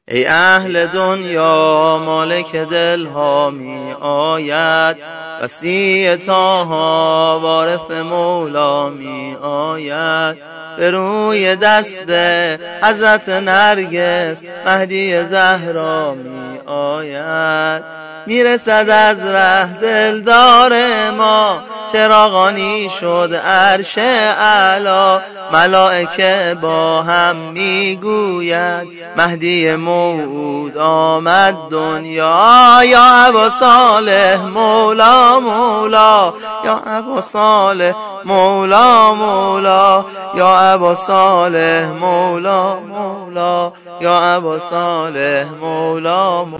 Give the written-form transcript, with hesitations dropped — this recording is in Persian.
ای اهل دنیا مالک دلها می آید، وصی طاها وارث مولا می آید. به روی دست حضرت نرگس مهدی زهرا می آید. میرسد از ره دلدار ما، چراغانی شد عرش اعلی. ملائکه با هم میگوید مهدی موعود آمد دنیا. یا ابا صالح مولا مولا، یا ابا صالح مولا مولا، یا ابا صالح مولا مولا، یا ابا صالح مولا مولا.